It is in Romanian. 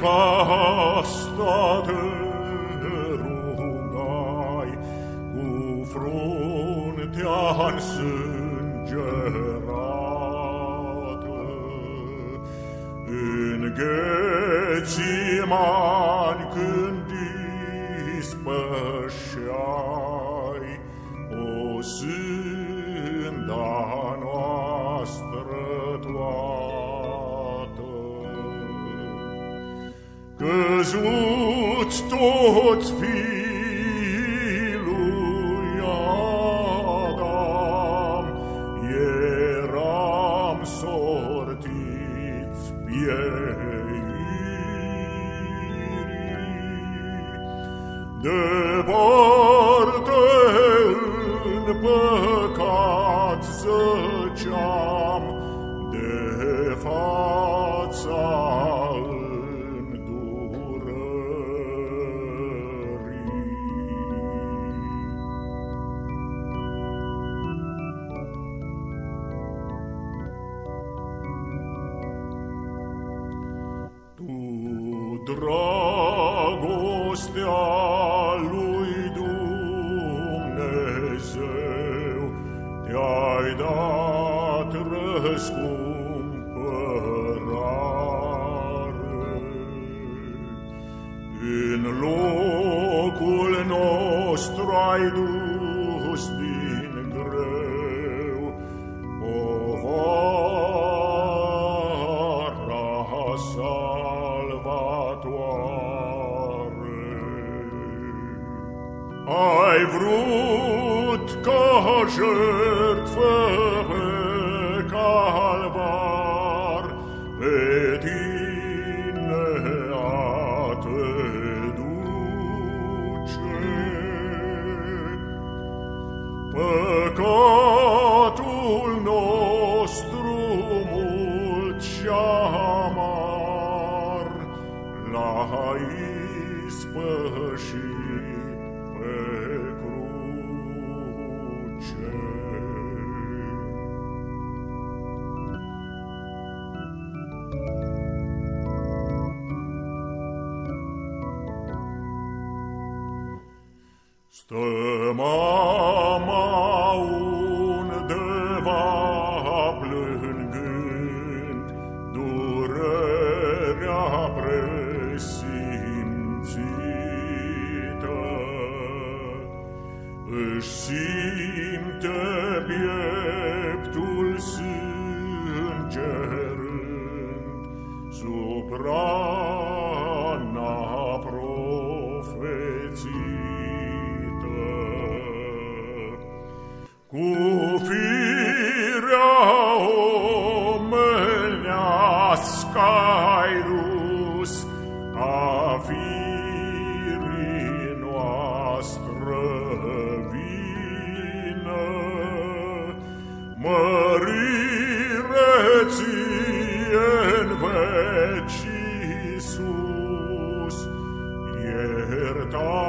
asta te rugai, cu fruntea însângerată. În Ghețimani când dispășeai, o sânda noastră toată. Căzuți toți fiii lui Adam, eram sortiți pieirii. Departe în păcat zăceam, de fața dragostea lui Dumnezeu te-ai dat răscumpărare. În locul nostru ai dus din greu povara salvatoare. Ai vrut ca jertfă pe calvar pe tine a te duce. Păcatul nostru mult și amar l-ai ispășit pe cruce. Stă mama undeva plângând durerea presimțită. Își simte pieptul sângerând sub rana profețită. Cu firea omenească ai dus a firii noastră vină, mărire ție-n veci Iisus, iertare